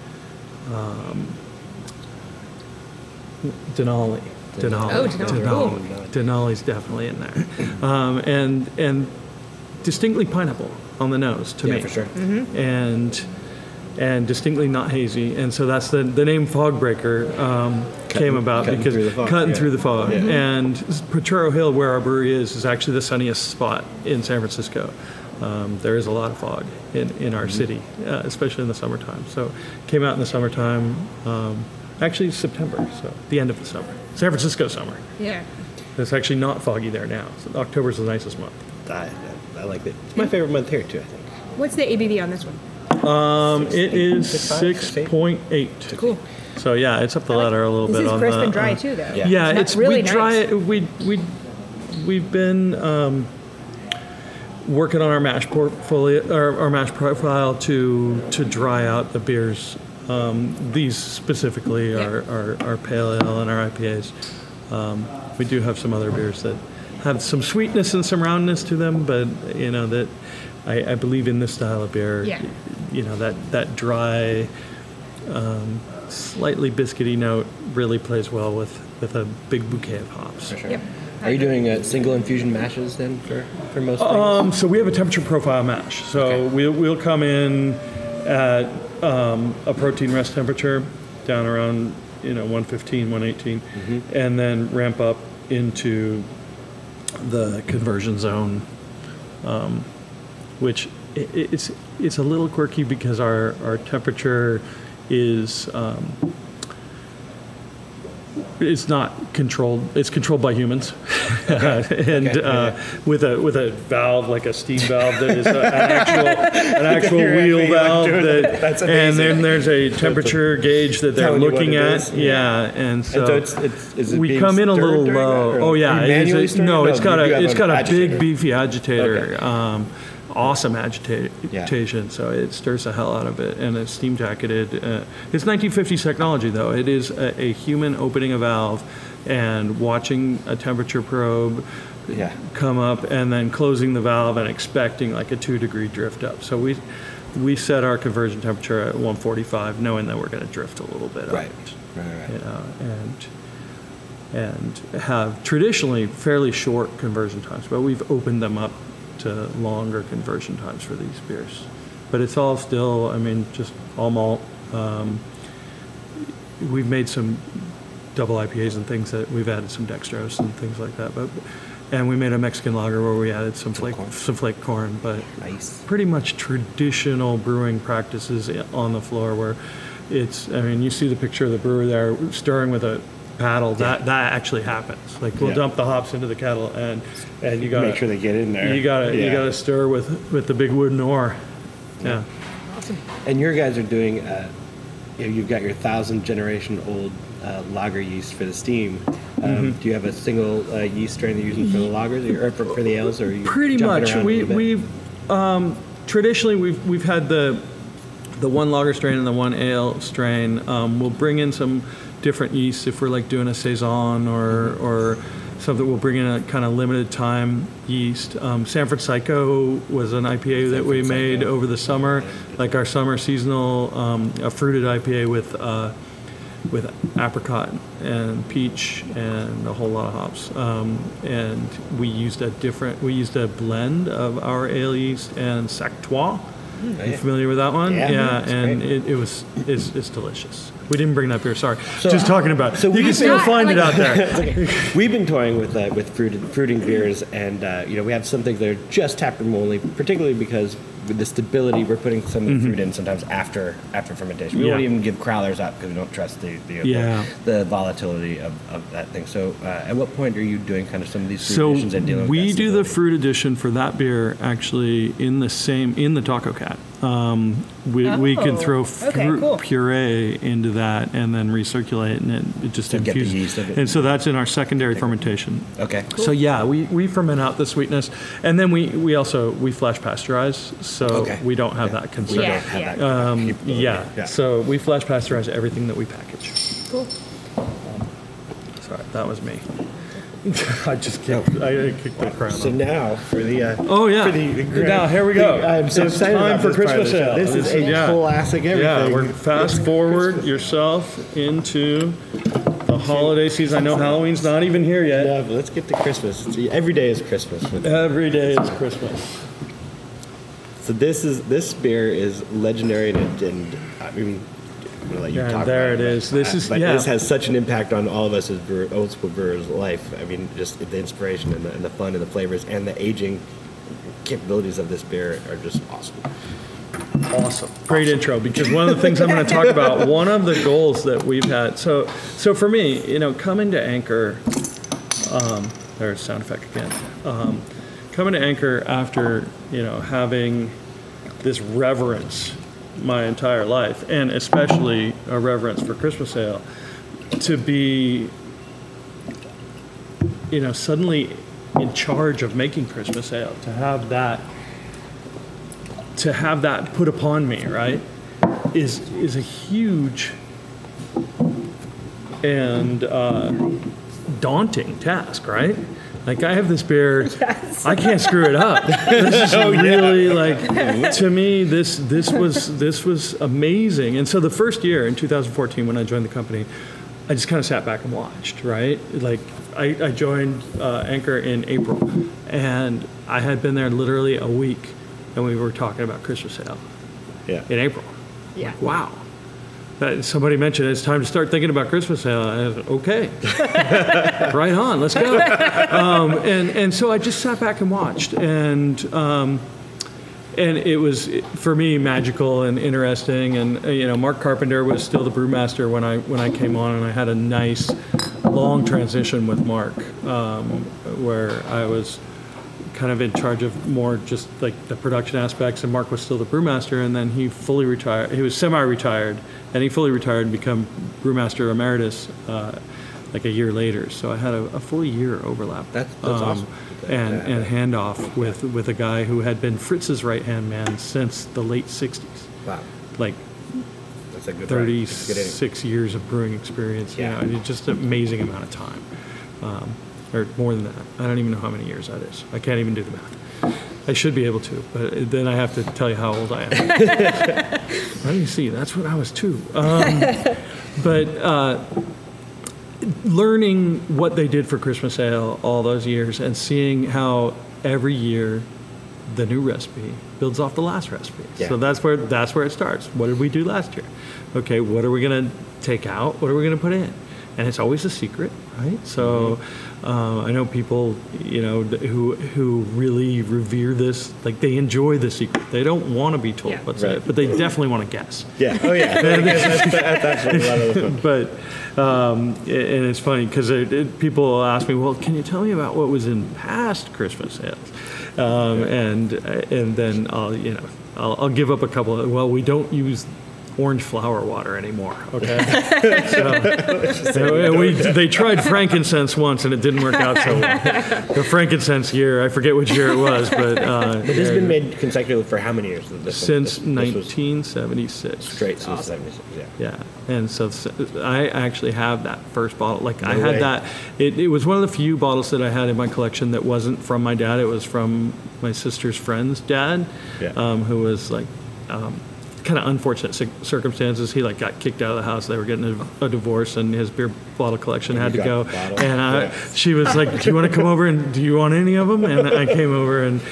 Denali. Denali's definitely in there, and distinctly pineapple on the nose to me. For sure. Mm-hmm. And distinctly not hazy, and so that's the name Fogbreaker came about because cutting through the fog. Yeah. And Potrero Hill, where our brewery is actually the sunniest spot in San Francisco. There is a lot of fog in our city, especially in the summertime. So came out in the summertime, actually September, so the end of the summer. San Francisco summer. Yeah. It's actually not foggy there now. So October's the nicest month. I like it. It's my favorite month here too, I think. What's the ABV on this one? It is 6.5? 6.8. Cool. So yeah, it's up the ladder a little This bit is on crisp the. and dry too, though. Yeah, That's it's really we dry nice. it. We've been working on our mash portfolio, our mash profile to dry out the beers. These specifically are pale ale and our IPAs. We do have some other beers that have some sweetness and some roundness to them, but that I believe in this style of beer. Yeah. That dry, slightly biscuity note really plays well with a big bouquet of hops. For sure. Yep. Are you doing single infusion mashes then for most things? So we have a temperature profile mash. So we'll come in at a protein rest temperature down around 115, 118, and then ramp up into the conversion zone, which it's a little quirky because our temperature is it's not controlled. It's controlled by humans, and with a valve like a steam valve that is an actual wheel valve. That's amazing. And then there's a temperature gauge that they're Telling you what looking it at. is. Yeah, and so is it we being come in a stirred little during low. that, or Oh yeah, are you manually stirring? no, it's got you have a an big agitator. beefy agitator. Okay. Awesome agitation, so it stirs the hell out of it, and it's steam jacketed. It's 1950s technology, though. It is a human opening a valve and watching a temperature probe come up, and then closing the valve and expecting like a 2-degree drift up. So we set our conversion temperature at 145, knowing that we're going to drift a little bit up. Right. And have traditionally fairly short conversion times, but we've opened them up to longer conversion times for these beers. But it's all still, just all malt. We've made some double IPAs and things that we've added some dextrose and things like that. And we made a Mexican lager where we added some flake corn. But nice. Pretty much traditional brewing practices on the floor where it's, you see the picture of the brewer there stirring with a paddle. That actually happens. Like we'll dump the hops into the kettle and you gotta make sure they get in there. You gotta stir with the big wooden oar. Yeah. Awesome. And your guys are doing. You've got your 1,000 generation old lager yeast for the steam. Do you have a single yeast strain that you're using for the lagers or for the ales? Or are you pretty much. We've traditionally we've had the one lager strain and the one ale strain. We'll bring in some different yeasts if we're like doing a saison or something. We'll bring in a kind of limited time yeast. San Francisco was an IPA that we made over the summer, like our summer seasonal, a fruited IPA with apricot and peach and a whole lot of hops. And we used a blend of our ale yeast and Sactois. Are you familiar with that one? Yeah, and it's delicious. We didn't bring that beer. Sorry, just talking about it. So you can still find it out there. We've been toying with fruiting beers, and we have some things that are just taproom only, particularly because with the stability, we're putting some of the fruit in sometimes after fermentation. We won't even give crowlers out because we don't trust the volatility of that thing. So, at what point are you doing kind of some of these fruit additions and dealing with that we do the stability? fruit addition for that beer actually in the Taco Cat. We can throw fruit puree into that and then recirculate, and it just To get the infuses. yeast of it. And so that's in our secondary fermentation. Okay. So yeah, we ferment out the sweetness, and then we also flash pasteurize, so we don't have that concern. We don't have that capability. So we flash pasteurize everything that we package. Cool. Sorry, that was me. I just kicked the crown. So now for the now here we go. I'm so It's excited time about for this part of Christmas the show. ale. This is a classic everything. Yeah, we're fast forward yourself into the holiday season. I know Halloween's not even here yet. No, but let's get to Christmas. Every day is Christmas. Every day is Christmas. So this beer is legendary, and I mean, I'm gonna let you talk there about it is. This has such an impact on all of us as old school brewers' life. I mean, just the inspiration and the fun and the flavors and the aging capabilities of this beer are just awesome. Awesome. Great intro, because one of the things I'm going to talk about, one of the goals that we've had, so for me, coming to Anchor, there's sound effect again, coming to Anchor after, having this reverence my entire life, and especially a reverence for Christmas ale, to be, suddenly in charge of making Christmas ale, to have that put upon me, right, is a huge and daunting task, right? Like, I have this beer, yes. I can't screw it up. This is really to me, this was amazing. And so the first year in 2014 when I joined the company, I just kind of sat back and watched, right? Like, I joined Anchor in April, and I had been there literally a week, and we were talking about Christmas ale in April. Yeah. Like, wow. Somebody mentioned it's time to start thinking about Christmas ale. I said, okay, right on, let's go. And so I just sat back and watched, and it was, for me, magical and interesting. And Mark Carpenter was still the brewmaster when I came on, and I had a nice long transition with Mark, where I was kind of in charge of more just like the production aspects, and Mark was still the brewmaster, and then he fully retired. He was semi-retired, and he fully retired and became brewmaster emeritus like a year later. So I had a full year overlap. That's awesome. And handoff with a guy who had been Fritz's right-hand man since the late 60s. Wow. Like, that's a good 36 years of brewing experience. Yeah. It's just an amazing amount of time. Or more than that. I don't even know how many years that is. I can't even do the math. I should be able to, but then I have to tell you how old I am. Let me see. That's when I was 2. But learning what they did for Christmas ale all those years, and seeing how every year the new recipe builds off the last recipe. Yeah. So that's where it starts. What did we do last year? Okay, what are we going to take out? What are we going to put in? And it's always a secret, right? So I know people, who really revere this, like, they enjoy the secret. They don't want to be told what's in it, but they definitely want to guess. Yeah. Oh, yeah. That's actually a lot of the fun. But, and it's funny because people ask me, well, can you tell me about what was in past Christmas ales? And then I'll give up a couple of, well, we don't use orange flower water anymore, okay? They tried frankincense once, and it didn't work out so well. The frankincense year, I forget which year it was, but this has been made consecutively for how many years? Since 1976. Straight since 76, yeah. And so I actually have that first bottle. Like, I had that. It was one of the few bottles that I had in my collection that wasn't from my dad. It was from my sister's friend's dad, who was like... kind of unfortunate circumstances. He got kicked out of the house. They were getting a divorce, and his beer bottle collection had to go. And she was like, "Do you want to come over, and do you want any of them?" And I came over, and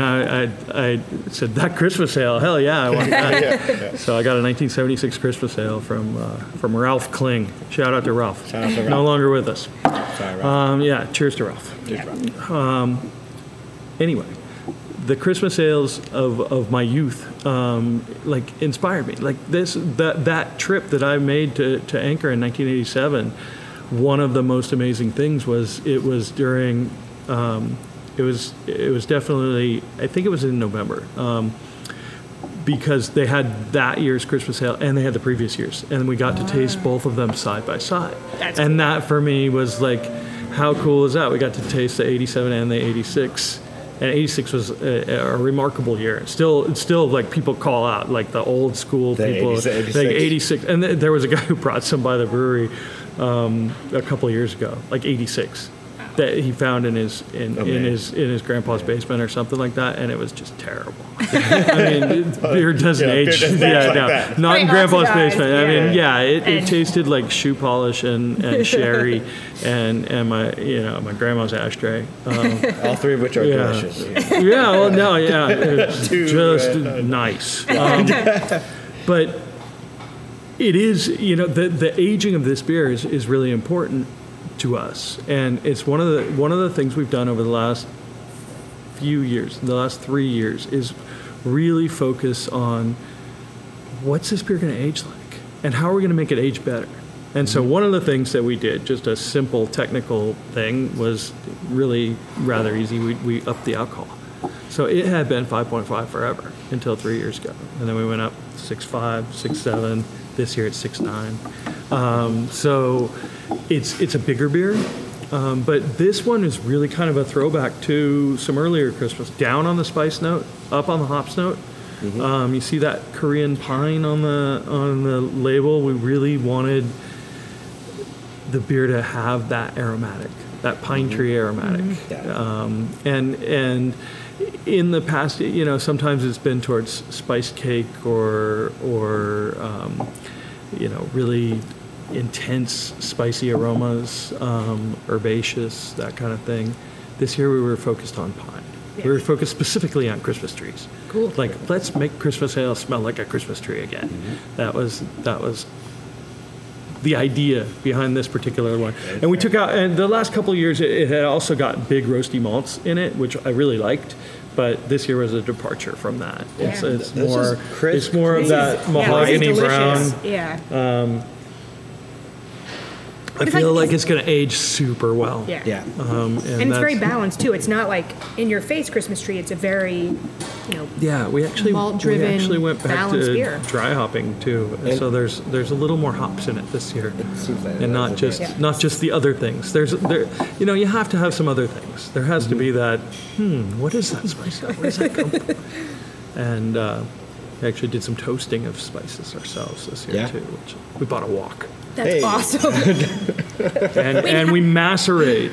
I said, "That Christmas ale, hell yeah, I want that." So I got a 1976 Christmas ale from Ralph Kling. Shout out to Ralph. No longer with us. Sorry, Ralph. Cheers to Ralph. Cheers, Ralph. Anyway. The Christmas ales of my youth, inspired me. Like that trip that I made to Anchor in 1987, one of the most amazing things was it was during, it was definitely, I think it was in November, because they had that year's Christmas ale and they had the previous year's, and we got to taste both of them side by side. That's cool. That for me was like, how cool is that? We got to taste the 87 and the 86. And 86 was a remarkable year. It's still like people call out, like the old school people, 86. Like 86. And there was a guy who brought some by the brewery a couple of years ago, like 86, that he found in his grandpa's basement or something like that, and it was just terrible. I mean, beer doesn't age. Not in grandpa's basement. I mean, it tasted like shoe polish and sherry and my grandma's ashtray. All three of which are delicious. It's just nice. But it is, the aging of this beer is really important to us, and it's one of the things we've done over the last few years, the last 3 years, is really focus on what's this beer going to age like, and how are we going to make it age better. And so one of the things that we did, just a simple technical thing, was really rather easy. We upped the alcohol. So it had been 5.5 forever until 3 years ago. And then we went up 6.5, 6.7. This year it's 6.9. So it's a bigger beer. But this one is really kind of a throwback to some earlier Christmas. Down on the spice note, up on the hops note. You see that Korean pine on the label. We really wanted the beer to have that aromatic, that pine tree aromatic. And in the past, you know, sometimes it's been towards spiced cake or you know, really intense spicy aromas, herbaceous, that kind of thing. This year we were focused on pine. We were focused specifically on Christmas trees. Cool. Like, let's make Christmas ale smell like a Christmas tree again. That was the idea behind this particular one. And we took out, and the last couple of years it had also got big roasty malts in it, which I really liked. But this year was a departure from that. It's more of that mahogany brown. Yeah. I feel like it's going to age super well. Yeah. And it's very balanced too. It's not like in your face Christmas tree. It's a very, you know, we actually went back to beer. dry hopping too, and so there's a little more hops in it this year, and not just the other things. You know, you have to have some other things. There has to be that. What is that spice? Where does that come from? And we actually did some toasting of spices ourselves this year too. Which we bought a wok. That's awesome. and we macerate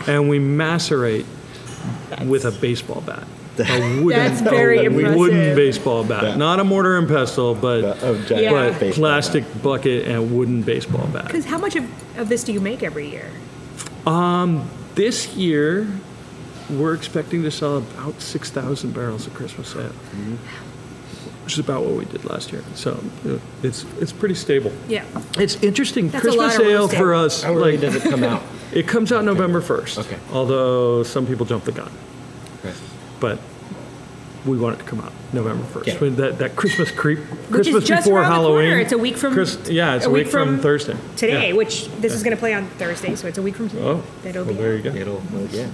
with a baseball bat. That's very impressive. Wooden baseball bat, not a mortar and pestle, but plastic bucket and wooden baseball bat. Because how much of this do you make every year? This year, we're expecting to sell about 6,000 barrels of Christmas ale. Which is about what we did last year. So it's pretty stable. Yeah. It's interesting. That's Christmas ale for us. How early does it come out? It comes out November 1st. Okay. Although some people jump the gun. Okay. But we want it to come out November 1st. Yeah. When that Christmas creep, Which Christmas is just before around Halloween. the corner. It's a week from. it's a week from Thursday. Today, Yeah. which this is going to play on Thursday, so it's a week from today. Oh, It'll well, be. there you go. Yeah.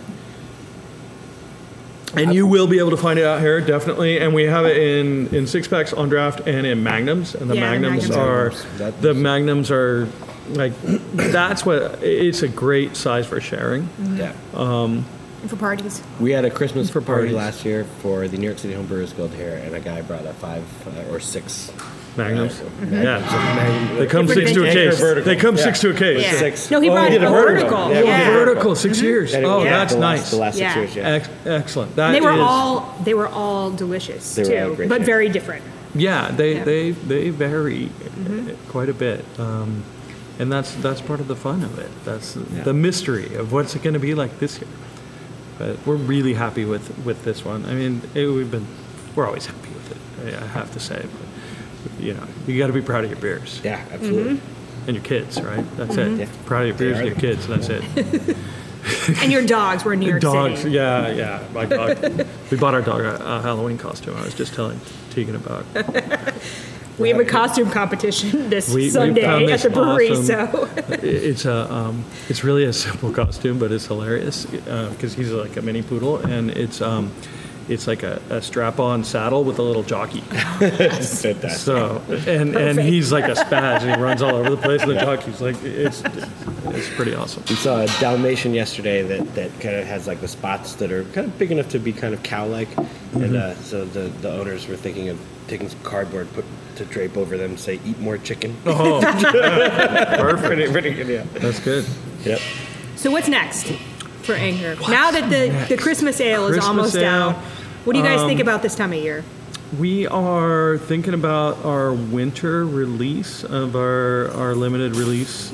And you will be able to find it out here, definitely. And we have it in six packs on draft and in magnums. And the magnums are like, that's what, it's a great size for sharing. Yeah. And for parties. We had a Christmas For party parties. last year for the New York City Homebrewers Guild here, and a guy brought a 5 or 6 Magnums. Yeah. They come Different 6 to a vintage. case. Vertical. They come 6 to a case. Yeah. 6. No, he brought did a vertical. Yeah. Vertical, 6 years. And it Oh, was that's the nice. last 6 Yeah. years, yeah. Excellent. And they were all delicious They were all too, great but beer. very different. Yeah, they vary quite a bit. And that's part of the fun of it. That's the mystery of what's it going to be like this year. But we're really happy with this one. I mean, we're always happy with it. I have to say, but you know, you got to be proud of your beers. Yeah, absolutely. And your kids, right? That's it. Yeah. Proud of your beers and your kids. That's it. And your dogs were in New York Dogs, City. yeah. My dog. We bought our dog a Halloween costume. I was just telling Tegan about. We have a costume competition this We Sunday found at this the brewery, awesome- so It's really a simple costume, but it's hilarious because he's like a mini poodle, and it's like a strap-on saddle with a little jockey. Fantastic. So and he's like a spaz, and he runs all over the place. And the jockey's like it's pretty awesome. We saw a Dalmatian yesterday that kind of has like the spots that are kind of big enough to be kind of cow-like, and so the owners were thinking of taking some cardboard to drape over them, say "Eat more chicken." Oh, perfect. pretty good, yeah. That's good. Yep. So what's next for Anchor? Now that the Christmas ale is Christmas almost ale. out, what do you guys think about this time of year? We are thinking about our winter release of our limited release,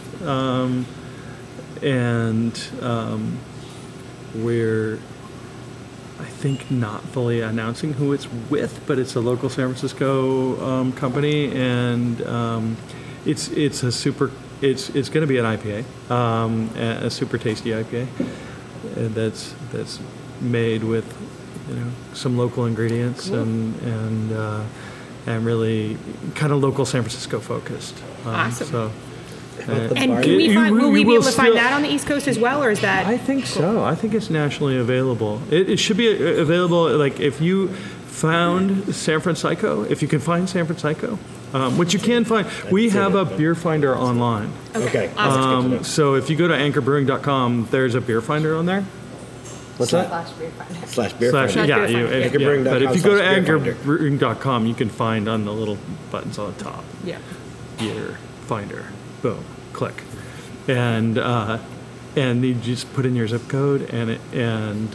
we're, I think, not fully announcing who it's with, but it's a local San Francisco company, and it's going to be an IPA, a super tasty IPA that's made with some local ingredients and really kind of local San Francisco focused. Awesome. So. And can will we be able to find that on the East Coast as well, or is that? I think so. I think it's nationally available. It should be available. Like if you found San Francisco, if you can find San Francisco, which you can find. We have a beer finder online. Okay. Awesome. So if you go to anchorbrewing.com, there's a beer finder on there. What's that? Slash beer finder. Yeah, Anchorbrewing.com. but if you go to /beer finder. anchorbrewing.com, you can find on the little buttons on the top. Yeah. Beer finder. Boom. Click. And you just put in your zip code and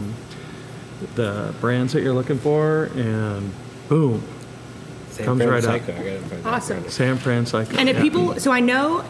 the brands that you're looking for, and boom. Comes right up. Awesome. San Francisco. And if people, so I know,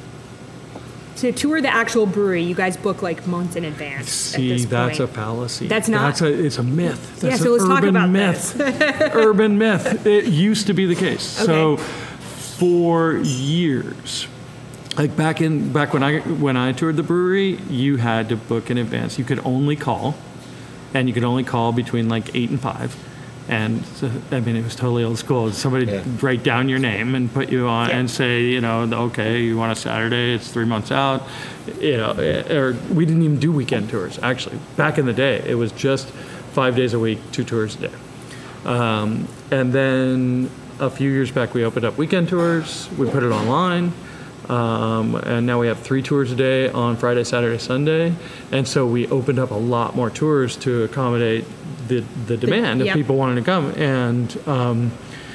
to tour the actual brewery, you guys book like months in advance. See, at this that's point. A fallacy. That's not. It's a myth. That's so let's talk about myth. this. Urban myth. It used to be the case. Okay. So, for years, like back when I toured the brewery, you had to book in advance. You could only call, and you could only call between like 8 and 5. And so, I mean, it was totally old school. Somebody write down your name and put you on and say, okay, you want a Saturday, it's 3 months out. Or we didn't even do weekend tours, actually. Back in the day, it was just 5 days a week, 2 tours a day. And then a few years back, we opened up weekend tours. We put it online. And now we have 3 tours a day on Friday, Saturday, Sunday. And so we opened up a lot more tours to accommodate the demand of people wanting to come. And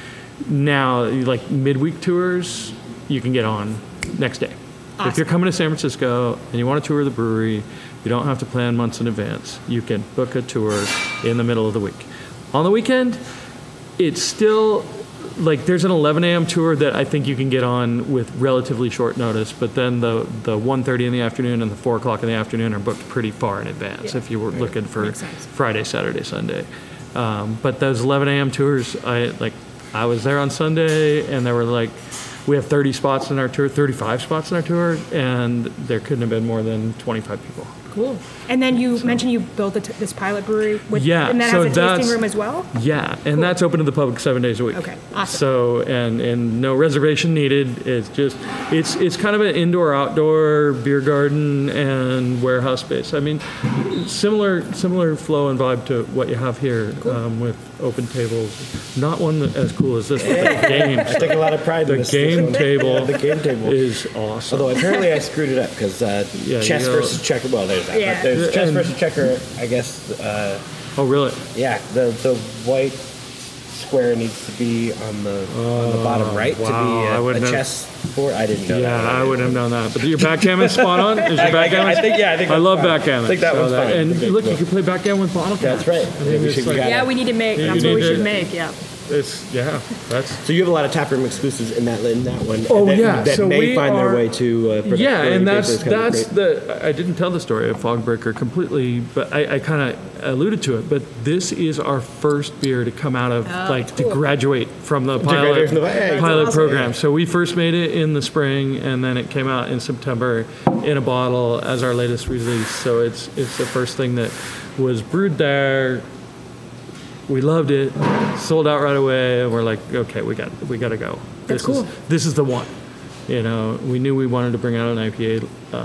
now, like midweek tours, you can get on next day. Awesome. If you're coming to San Francisco and you want to tour the brewery, you don't have to plan months in advance. You can book a tour in the middle of the week. On the weekend, it's still... Like there's an 11 a.m. tour that I think you can get on with relatively short notice, but then the 1:30 in the afternoon and the 4 o'clock in the afternoon are booked pretty far in advance if you were looking for Friday, Saturday, Sunday. But those 11 a.m. tours, I was there on Sunday, and there were we have 30 spots in our tour, 35 spots in our tour, and there couldn't have been more than 25 people. Cool. And then you mentioned you built this pilot brewery, and that so has a tasting room as well? Yeah, and that's open to the public 7 days a week. Okay, awesome. So, and no reservation needed. It's just, it's kind of an indoor-outdoor beer garden and warehouse space. I mean, similar flow and vibe to what you have here with open tables. Not one as cool as this, but the games. I take a lot of pride in this. The game table is awesome. Although apparently I screwed it up because chess versus checker. Well, there's that. Yeah. But there's chess versus checker. I guess. Oh, really? Yeah. The white square needs to be on the bottom right to be a chess board. I didn't know that. Yeah, I wouldn't have known that. But your backgammon is spot on. Is your backgammon? I think I love backgammon. I think that one's fine. And look, you can play backgammon with bottle caps. That's right. We need to make. That's what we should make. Yeah. That's so you have a lot of taproom exclusives in that one. Oh, that so may find their way to and that's I didn't tell the story of Fogbreaker completely, but I kind of alluded to it. But this is our first beer to come out of to graduate from the pilot program. So we first made it in the spring, and then it came out in September in a bottle as our latest release. So it's the first thing that was brewed there. We loved it, sold out right away, and we're like, okay, we got to go. That's cool. This is the one. We knew we wanted to bring out an IPA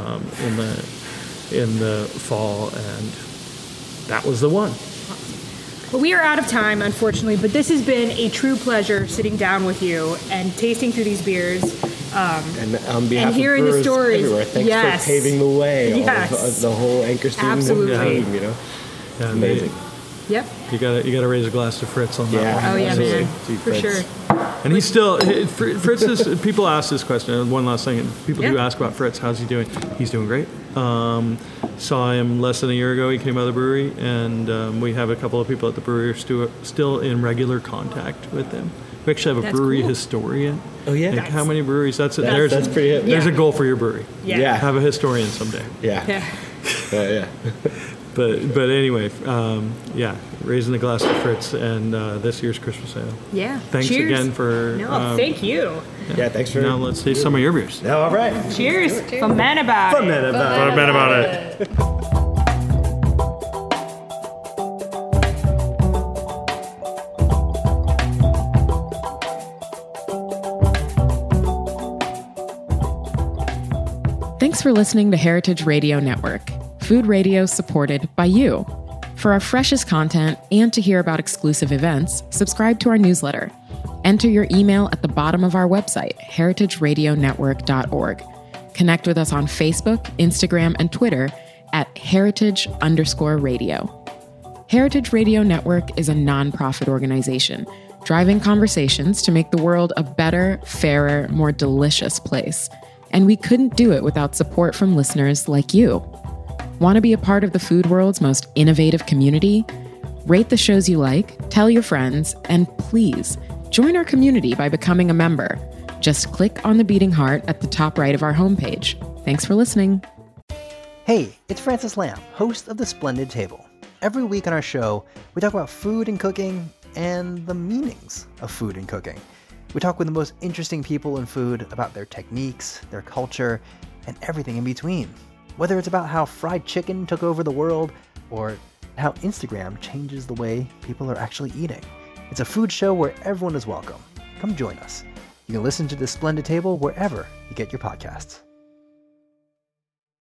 in the fall, and that was the one. Well, we are out of time, unfortunately, but this has been a true pleasure sitting down with you and tasting through these beers. And on behalf and hearing of the stories, everywhere, thanks for paving the way. The whole Anchor student team, Yeah, amazing. Yep. You gotta raise a glass to Fritz on that one. Oh yeah, man, for sure. And he's still Fritz is. People ask this question. One last thing. People do ask about Fritz. How's he doing? He's doing great. Saw him less than a year ago. He came out of the brewery, and we have a couple of people at the brewery who are still in regular contact with him. We actually have a brewery historian. Oh yeah. How many breweries? That's pretty hip. There's a goal for your brewery. Yeah. Have a historian someday. Yeah. But anyway, raising the glass to Fritz and this year's Christmas ale. Yeah. Thanks again for. No, thank you. Yeah, thanks for. Now let's taste some of your beers. All right. Cheers. For Men About It. For Men About It. Thanks for listening to Heritage Radio Network, food radio supported by you. For our freshest content and to hear about exclusive events, subscribe to our newsletter. Enter your email at the bottom of our website, heritageradionetwork.org. Connect with us on Facebook, Instagram, and Twitter at heritage_radio. Heritage Radio Network is a nonprofit organization driving conversations to make the world a better, fairer, more delicious place. And we couldn't do it without support from listeners like you. Want to be a part of the food world's most innovative community? Rate the shows you like, tell your friends, and please join our community by becoming a member. Just click on the beating heart at the top right of our homepage. Thanks for listening. Hey, it's Francis Lamb, host of The Splendid Table. Every week on our show, we talk about food and cooking and the meanings of food and cooking. We talk with the most interesting people in food about their techniques, their culture, and everything in between. Whether it's about how fried chicken took over the world or how Instagram changes the way people are actually eating. It's a food show where everyone is welcome. Come join us. You can listen to The Splendid Table wherever you get your podcasts.